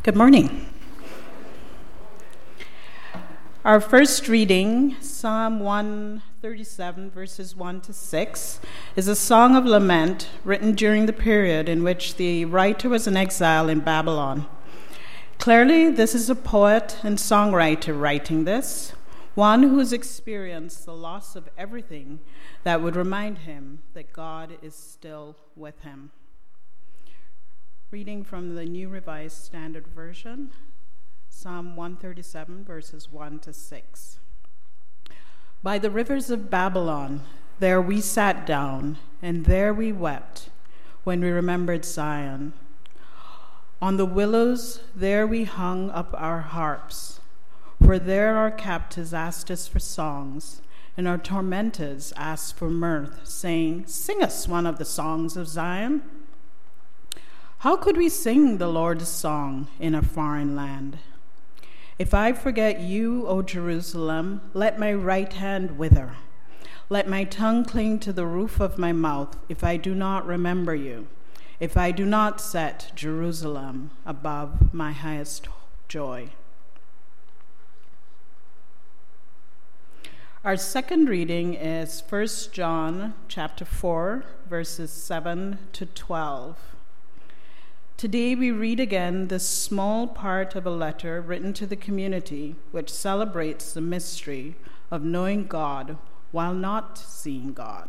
Good morning. Our first reading, Psalm 137, verses 1 to 6, is a song of lament written during the period in which the writer was in exile in Babylon. Clearly, this is a poet and songwriter writing this, one who has experienced the loss of everything that would remind him that God is still with him. Reading from the New Revised Standard Version, Psalm 137, verses 1 to 6. By the rivers of Babylon, there we sat down, and there we wept when we remembered Zion. On the willows, there we hung up our harps, for there our captives asked us for songs, and our tormentors asked for mirth, saying, "Sing us one of the songs of Zion." How could we sing the Lord's song in a foreign land? If I forget you, O Jerusalem, let my right hand wither. Let my tongue cling to the roof of my mouth if I do not remember you, if I do not set Jerusalem above my highest joy. Our second reading is 1 John chapter 4, verses 7 to 12. Today we read again this small part of a letter written to the community which celebrates the mystery of knowing God while not seeing God.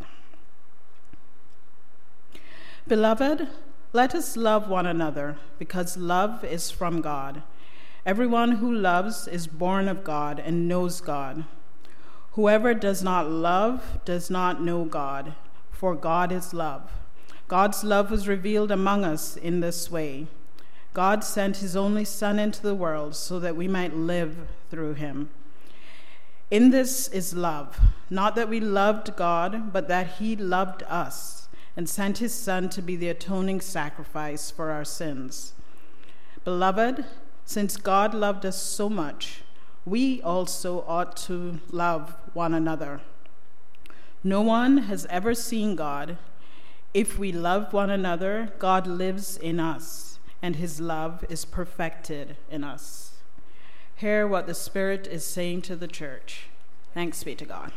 Beloved, let us love one another, because love is from God. Everyone who loves is born of God and knows God. Whoever does not love does not know God, for God is love. God's love was revealed among us in this way. God sent his only Son into the world so that we might live through him. In this is love, not that we loved God, but that he loved us and sent his Son to be the atoning sacrifice for our sins. Beloved, since God loved us so much, we also ought to love one another. No one has ever seen God. If we love one another, God lives in us, and his love is perfected in us. Hear what the Spirit is saying to the church. Thanks be to God.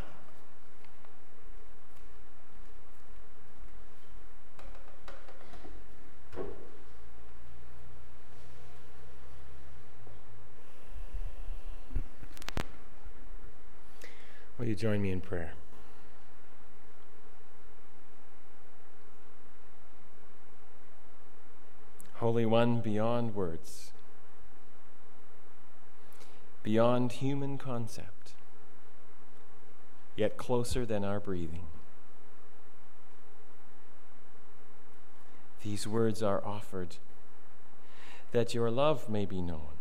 Will you join me in prayer? Holy One, beyond words, beyond human concept, yet closer than our breathing. These words are offered that your love may be known,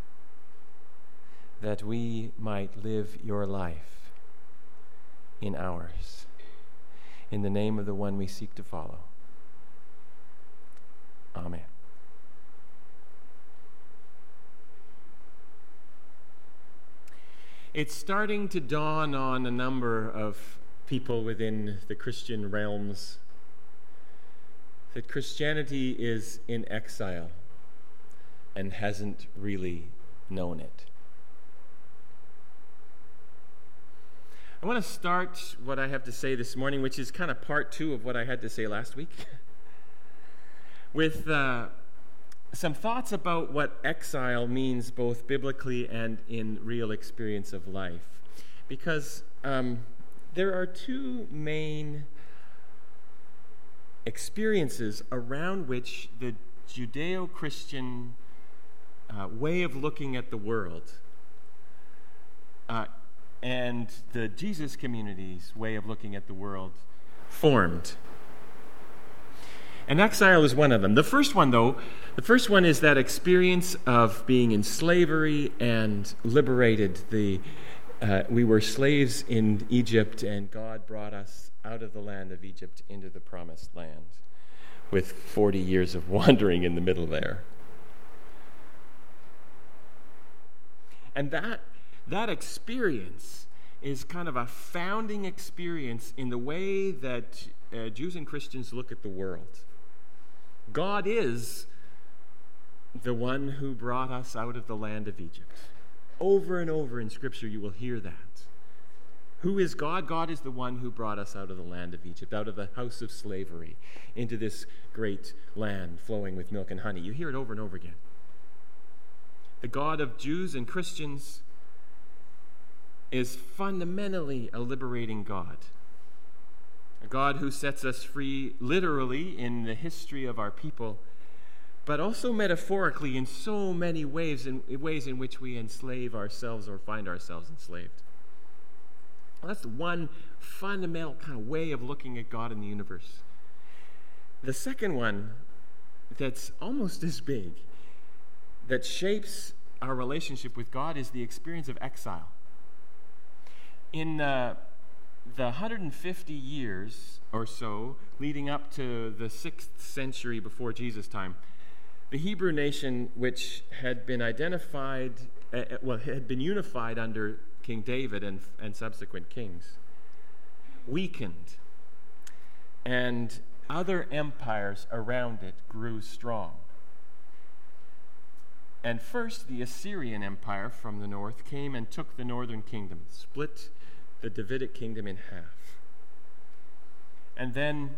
that we might live your life in ours, in the name of the one we seek to follow. Amen. It's starting to dawn on a number of people within the Christian realms that Christianity is in exile and hasn't really known it. I want to start what I have to say this morning, which is kind of part two of what I had to say last week, with some thoughts about what exile means both biblically and in real experience of life. Because there are two main experiences around which the Judeo-Christian way of looking at the world and the Jesus community's way of looking at the world formed. And exile is one of them. The first one is that experience of being in slavery and liberated. We were slaves in Egypt, and God brought us out of the land of Egypt into the promised land with 40 years of wandering in the middle there. And that experience is kind of a founding experience in the way that Jews and Christians look at the world. God is the one who brought us out of the land of Egypt. Over and over in Scripture you will hear that. Who is God? God is the one who brought us out of the land of Egypt, out of the house of slavery, into this great land flowing with milk and honey. You hear it over and over again. The God of Jews and Christians is fundamentally a liberating God. A God who sets us free literally in the history of our people, but also metaphorically in so many ways in which we enslave ourselves or find ourselves enslaved. Well, that's one fundamental kind of way of looking at God in the universe. The second one that's almost as big, that shapes our relationship with God, is the experience of exile. In the 150 years or so leading up to the 6th century before Jesus' time, the Hebrew nation, which had been had been unified under King David and subsequent kings, weakened, and other empires around it grew strong. And first, the Assyrian Empire from the north came and took the northern kingdom, split the Davidic kingdom in half. And then,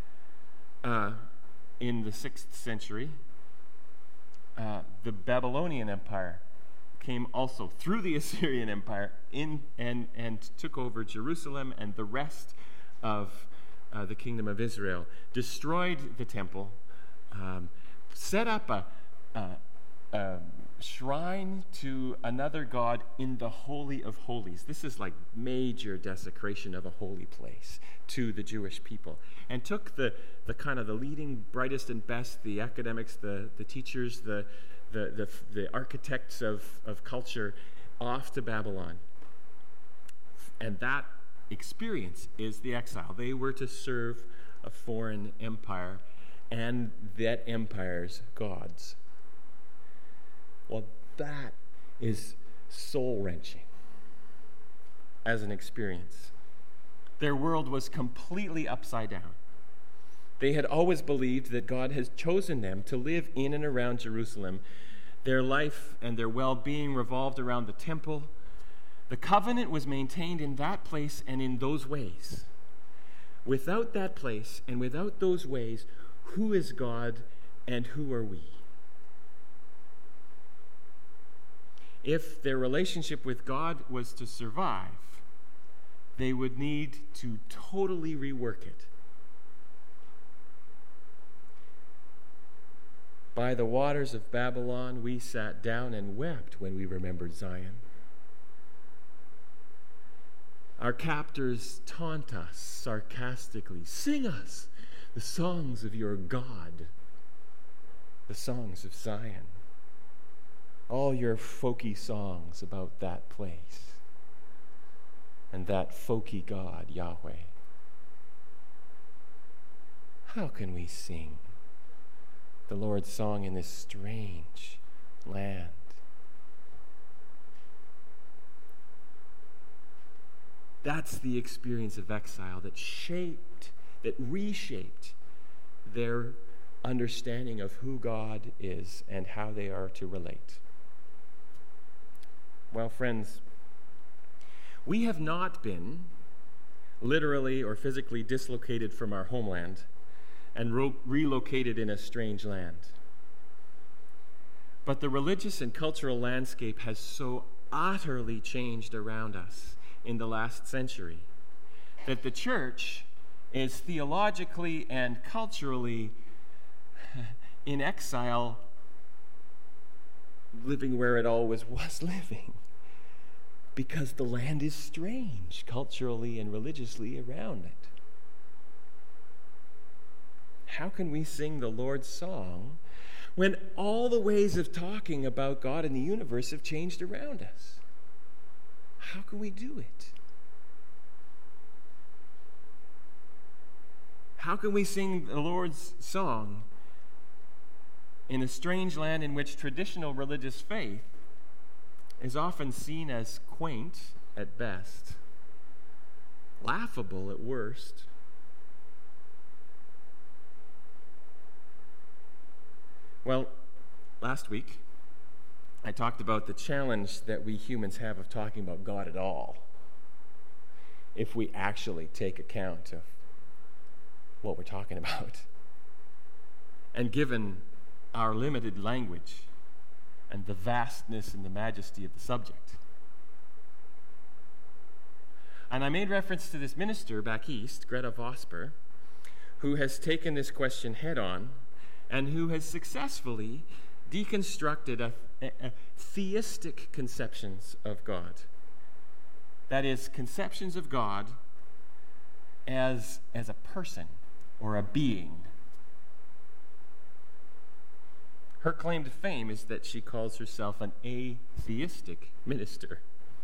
in the 6th century, the Babylonian Empire came also through the Assyrian Empire and took over Jerusalem and the rest of the kingdom of Israel, destroyed the temple, set up a shrine to another god in the Holy of Holies. This is like major desecration of a holy place to the Jewish people, and took the kind of the leading, brightest and best, the academics, the teachers, the architects of culture off to Babylon. And that experience is the exile. They were to serve a foreign empire and that empire's gods. Well, that is soul-wrenching as an experience. Their world was completely upside down. They had always believed that God has chosen them to live in and around Jerusalem. Their life and their well-being revolved around the temple. The covenant was maintained in that place and in those ways. Without that place and without those ways, who is God and who are we? If their relationship with God was to survive, they would need to totally rework it. By the waters of Babylon, we sat down and wept when we remembered Zion. Our captors taunt us sarcastically. Sing us the songs of your God, the songs of Zion. All your folky songs about that place and that folky God, Yahweh. How can we sing the Lord's song in this strange land? That's the experience of exile that reshaped their understanding of who God is and how they are to relate. Well, friends, we have not been literally or physically dislocated from our homeland and relocated in a strange land. But the religious and cultural landscape has so utterly changed around us in the last century that the church is theologically and culturally in exile, living where it always was living, because the land is strange culturally and religiously around it. How can we sing the Lord's song when all the ways of talking about God and the universe have changed around us? How can we do it? How can we sing the Lord's song in a strange land in which traditional religious faith is often seen as quaint at best, laughable at worst? Well, last week, I talked about the challenge that we humans have of talking about God at all, if we actually take account of what we're talking about. And given our limited language and the vastness and the majesty of the subject. And I made reference to this minister back east, Greta Vosper, who has taken this question head on and who has successfully deconstructed a theistic conceptions of God. That is, conceptions of God as a person or a being. Her claim to fame is that she calls herself an atheistic minister,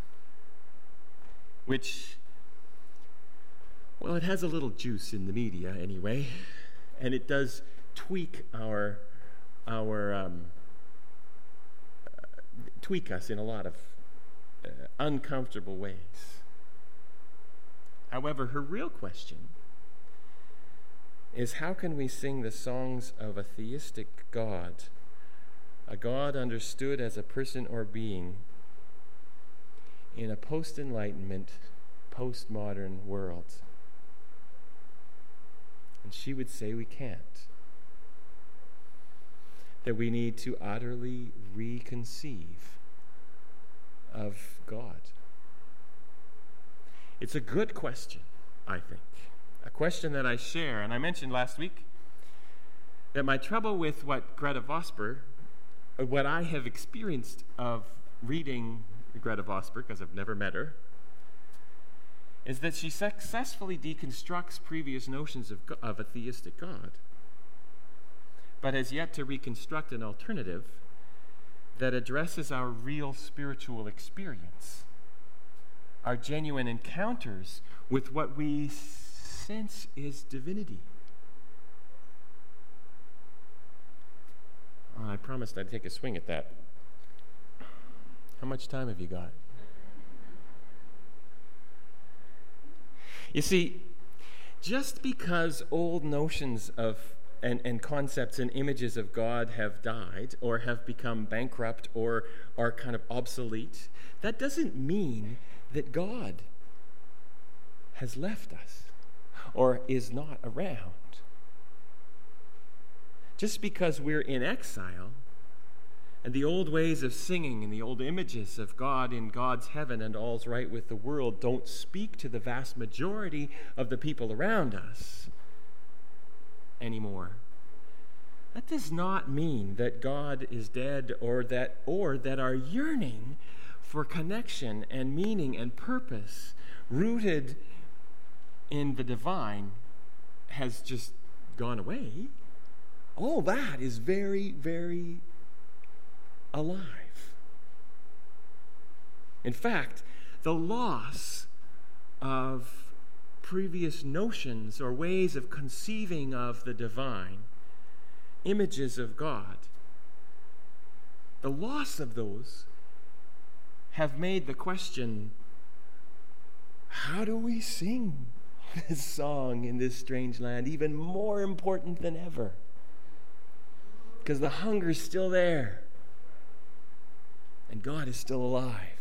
which, well, it has a little juice in the media anyway, and it does tweak tweak us in a lot of uncomfortable ways. However, her real question is, how can we sing the songs of a theistic God, a God understood as a person or being, in a post-Enlightenment, postmodern world? And she would say we can't. That we need to utterly reconceive of God. It's a good question, I think. A question that I share. And I mentioned last week that my trouble with what Greta Vosper, what I have experienced of reading Greta Vosper, because I've never met her, is that she successfully deconstructs previous notions of a theistic God, but has yet to reconstruct an alternative that addresses our real spiritual experience, our genuine encounters with what we sense is divinity. I promised I'd take a swing at that. How much time have you got? You see, just because old notions of and concepts and images of God have died or have become bankrupt or are kind of obsolete, that doesn't mean that God has left us or is not around. Just because we're in exile and the old ways of singing and the old images of God in God's heaven and all's right with the world don't speak to the vast majority of the people around us anymore, that does not mean that God is dead or that our yearning for connection and meaning and purpose rooted in the divine has just gone away. All that is very, very alive. In fact, the loss of previous notions or ways of conceiving of the divine, images of God, the loss of those have made the question, how do we sing this song in this strange land, even more important than ever? Because the hunger's still there, and God is still alive.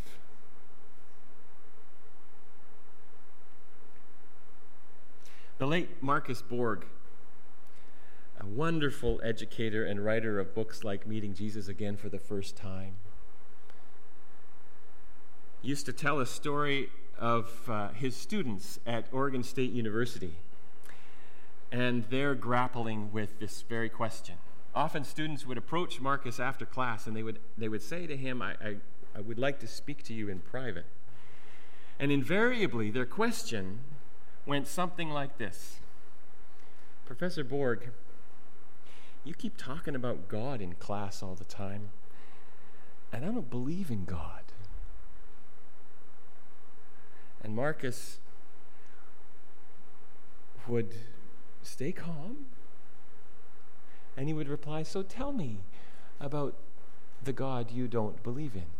The late Marcus Borg, a wonderful educator and writer of books like Meeting Jesus Again for the First Time, used to tell a story of his students at Oregon State University, and they're grappling with this very question. Often students would approach Marcus after class, and they would say to him, I would like to speak to you in private. And invariably, their question went something like this: Professor Borg, you keep talking about God in class all the time, and I don't believe in God. And Marcus would stay calm, and he would reply, so tell me about the God you don't believe in.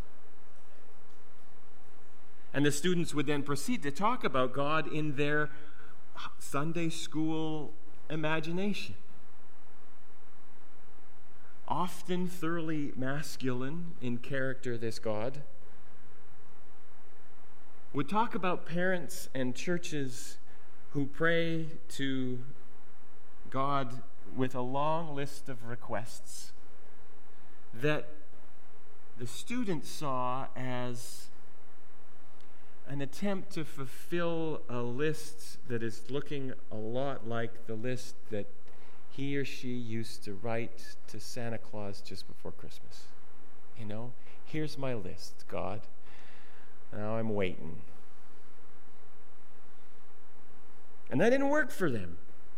And the students would then proceed to talk about God in their Sunday school imagination, often thoroughly masculine in character, this God, would talk about parents and churches who pray to God with a long list of requests that the student saw as an attempt to fulfill a list that is looking a lot like the list that he or she used to write to Santa Claus just before Christmas. You know, here's my list, God. Now I'm waiting. And that didn't work for them.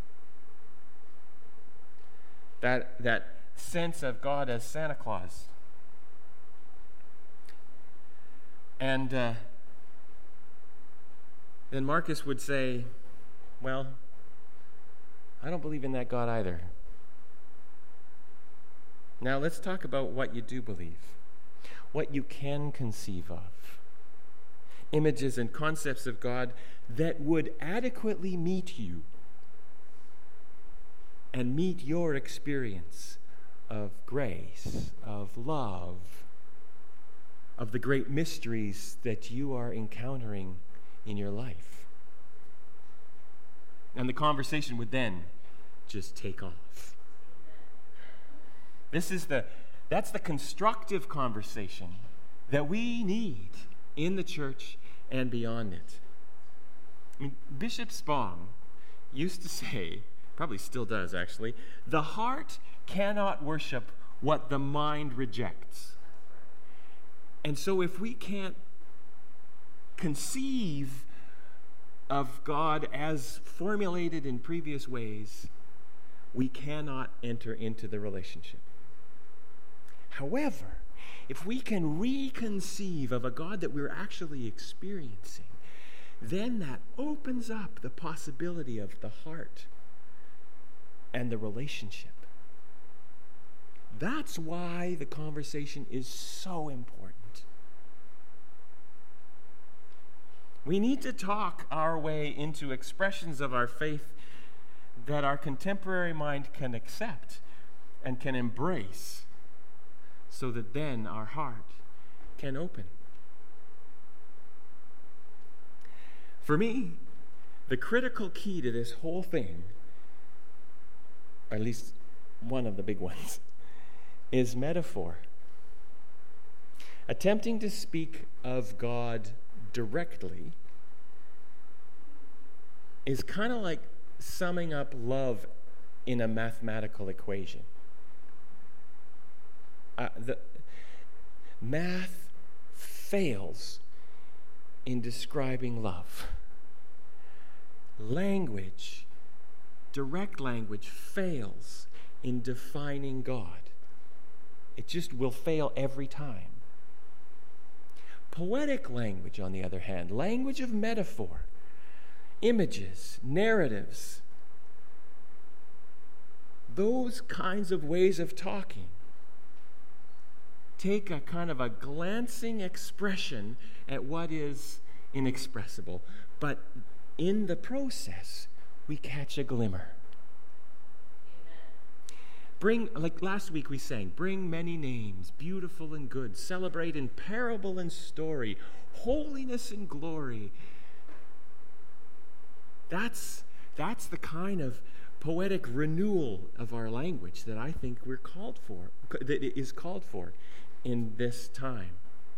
That sense of God as Santa Claus. And then Marcus would say, well, I don't believe in that God either. Now let's talk about what you do believe, what you can conceive of. Images and concepts of God that would adequately meet you and meet your experience of grace, of love, of the great mysteries that you are encountering in your life. And the conversation would then just take off. That's the constructive conversation that we need in the church and beyond it. I mean, Bishop Spong used to say, probably still does actually, the heart cannot worship what the mind rejects. And so if we can't conceive of God as formulated in previous ways, we cannot enter into the relationship. However, if we can reconceive of a God that we're actually experiencing, then that opens up the possibility of the heart and the relationship. That's why the conversation is so important. We need to talk our way into expressions of our faith that our contemporary mind can accept and can embrace, so that then our heart can open. For me, the critical key to this whole thing, or at least one of the big ones, is metaphor. Attempting to speak of God directly is kind of like summing up love in a mathematical equation. The math fails in describing love. Language, direct language, fails in defining God. It just will fail every time. Poetic language, on the other hand, language of metaphor, images, narratives, those kinds of ways of talking take a kind of a glancing expression at what is inexpressible, but in the process, we catch a glimmer. Bring, like last week we sang, bring many names, beautiful and good, celebrate in parable and story, holiness and glory. That's the kind of poetic renewal of our language that I think we're called for, that is called for in this time.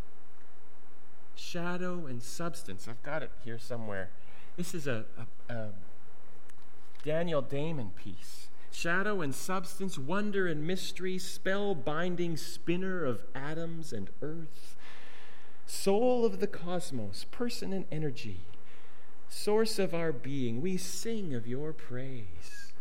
Shadow and substance. I've got it here somewhere. This is a Daniel Damon piece. Shadow and substance, wonder and mystery, spell-binding spinner of atoms and earth, soul of the cosmos, person and energy, source of our being, we sing of your praise.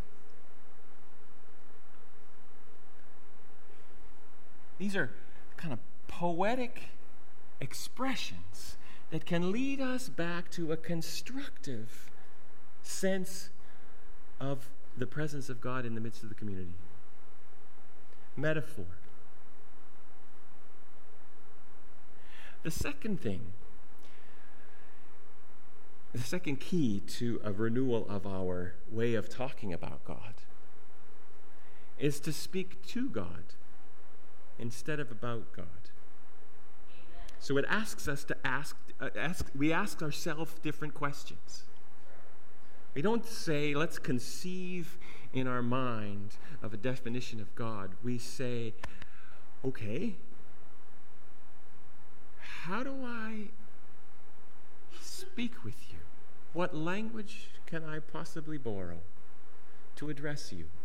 These are kind of poetic expressions that can lead us back to a constructive sense of the presence of God in the midst of the community. Metaphor. The second thing, the second key to a renewal of our way of talking about God is to speak to God instead of about God. So it asks us to we ask ourselves different questions. We don't say, let's conceive in our mind of a definition of God. We say, okay, how do I speak with you? What language can I possibly borrow to address you?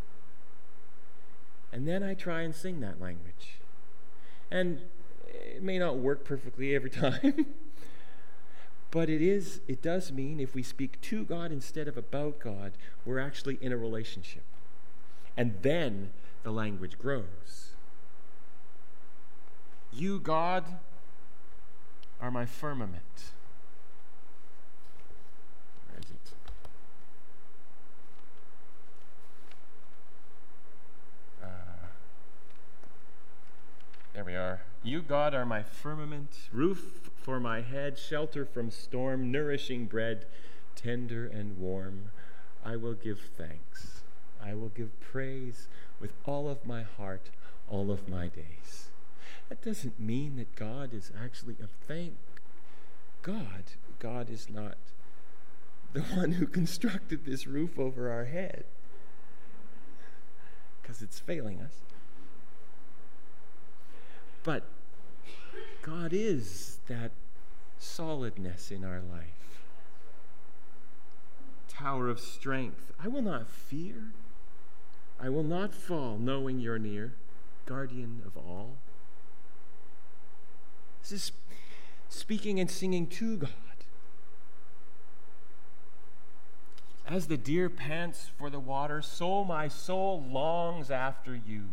And then I try and sing that language. And it may not work perfectly every time, but it does mean if we speak to God instead of about God, we're actually in a relationship. And then the language grows. You, God, are my firmament. Where is it? There we are. You, God, are my firmament, roof for my head, shelter from storm, nourishing bread, tender and warm. I will give thanks. I will give praise with all of my heart, all of my days. That doesn't mean that God is actually thank God. God is not the one who constructed this roof over our head, because it's failing us. But God is that solidness in our life. Tower of strength. I will not fear. I will not fall, knowing you're near, guardian of all. This is speaking and singing to God. As the deer pants for the water, so my soul longs after you.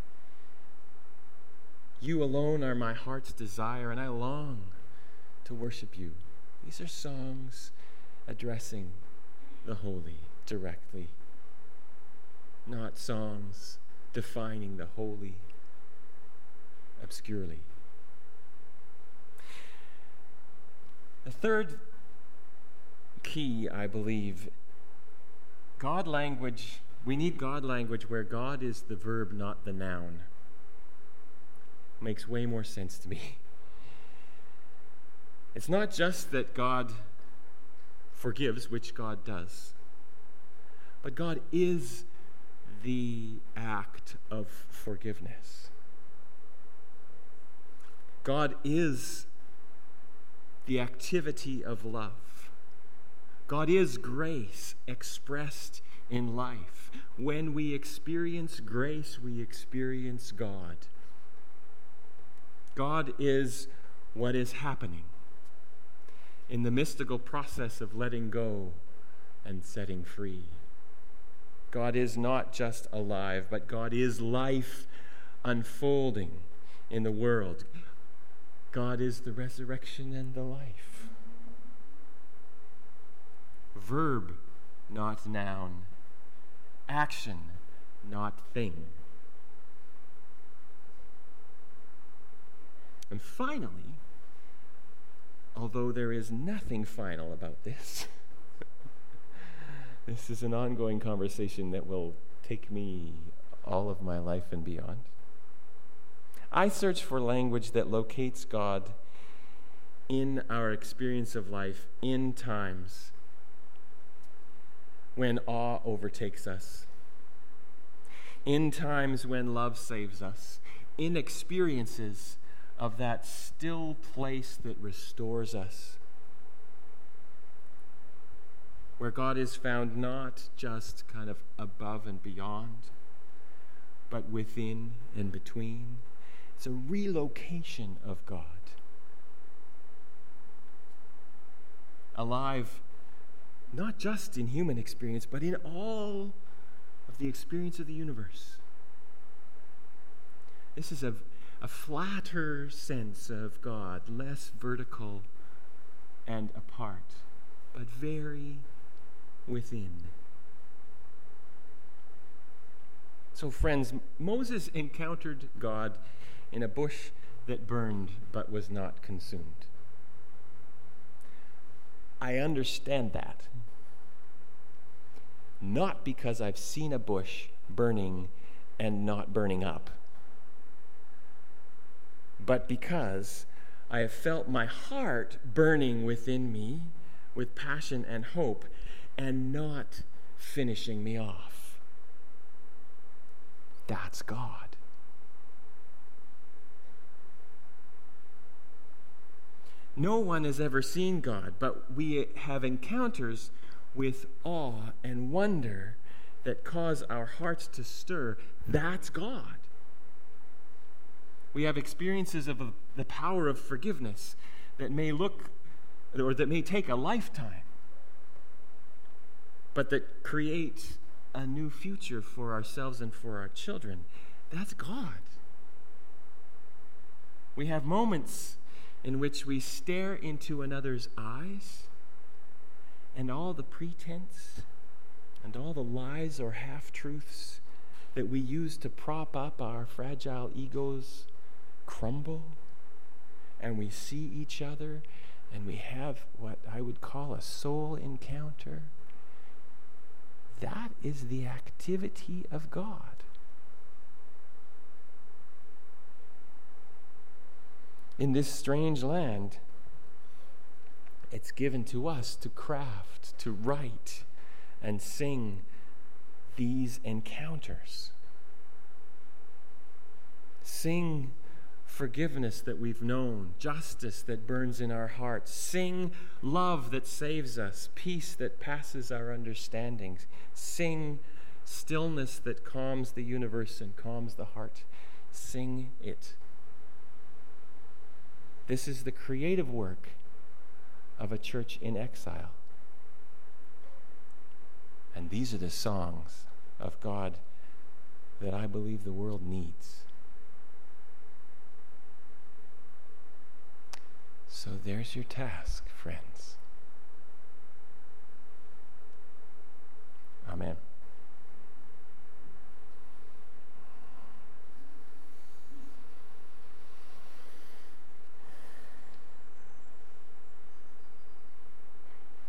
You alone are my heart's desire, and I long to worship you. These are songs addressing the holy directly, not songs defining the holy obscurely. The third key, I believe, God language. We need God language where God is the verb, not the noun. Makes way more sense to me. It's not just that God forgives, which God does, but God is the act of forgiveness. God is the activity of love. God is grace expressed in life. When we experience grace, we experience God. God is what is happening in the mystical process of letting go and setting free. God is not just alive, but God is life unfolding in the world. God is the resurrection and the life. Verb, not noun. Action, not thing. And finally, although there is nothing final about this, this is an ongoing conversation that will take me all of my life and beyond. I search for language that locates God in our experience of life in times when awe overtakes us, in times when love saves us, in experiences of that still place that restores us, where God is found not just kind of above and beyond, but within and between. It's a relocation of God. Alive, not just in human experience, but in all of the experience of the universe. This is a flatter sense of God, less vertical and apart, but very within. So, friends, Moses encountered God in a bush that burned but was not consumed. I understand that. Not because I've seen a bush burning and not burning up, but because I have felt my heart burning within me with passion and hope and not finishing me off. That's God. No one has ever seen God, but we have encounters with awe and wonder that cause our hearts to stir. That's God. We have experiences of the power of forgiveness that may take a lifetime, but that create a new future for ourselves and for our children. That's God. We have moments in which we stare into another's eyes, and all the pretense and all the lies or half-truths that we use to prop up our fragile egos crumble, and we see each other, and we have what I would call a soul encounter. That is the activity of God. In this strange land, it's given to us to craft, to write, and sing these encounters. Sing forgiveness that we've known, justice that burns in our hearts. Sing love that saves us, peace that passes our understandings. Sing stillness that calms the universe and calms the heart. Sing it. This is the creative work of a church in exile. And these are the songs of God that I believe the world needs. So there's your task, friends. Amen.